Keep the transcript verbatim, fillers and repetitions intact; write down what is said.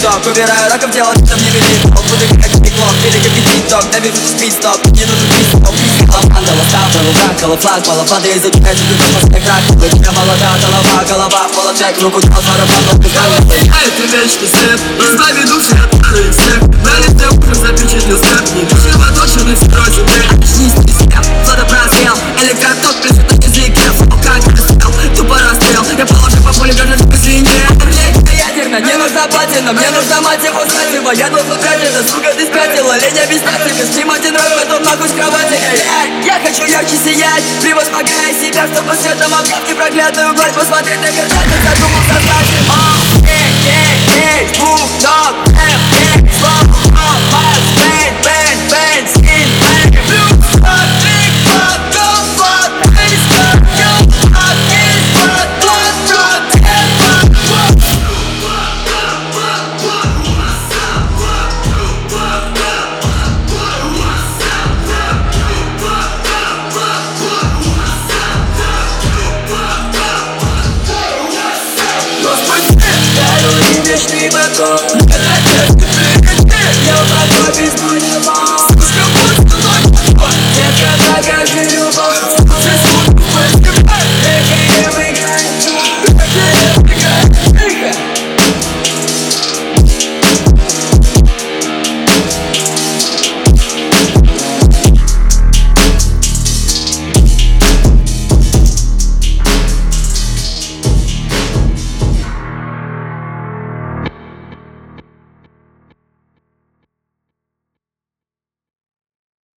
тик-ток. Убираю раком тело, там не велик. Он будет как пиклок, или как тик-ток. Навижу спид-стоп, не нужен пистоп. Ангела ставка, лука, колофлаг, балафлады изучают, что ты просто крак. Вы тебя молода, голова, голова, молотек, руку дал, барабан, но ты станешь. А это вечный свет, избави души от пары и всех. На лице ужас запечатлел степ, не душевоточенный строчек. Очнись, ты себя, кто-то прозрел. Электроток пишет на языке, фу, как расстрел, тупо расстрел. Я положу по полю, даже в слине. Ядерно, не нужна платина, мне нужна мать его сатива. Я должен тратиться, сука, ты спятила. Лень объяснять, стрим один раз, потом нахуй с кровати. Я хочу ярче сиять, превозмогая себя, чтобы светом объять проклятую гладь. Посмотреть на картину, задумался значит. О, эй, эй, эй, бух, док, эм, эй, слов, о, бас, бэн, бэн, бэн, скин, бэн, блюз, фак, трик, фак, го, фак, бэнс, фак, ё, фак, кис, фак, блад, блад, эм, фак, фак. Вечный бокал.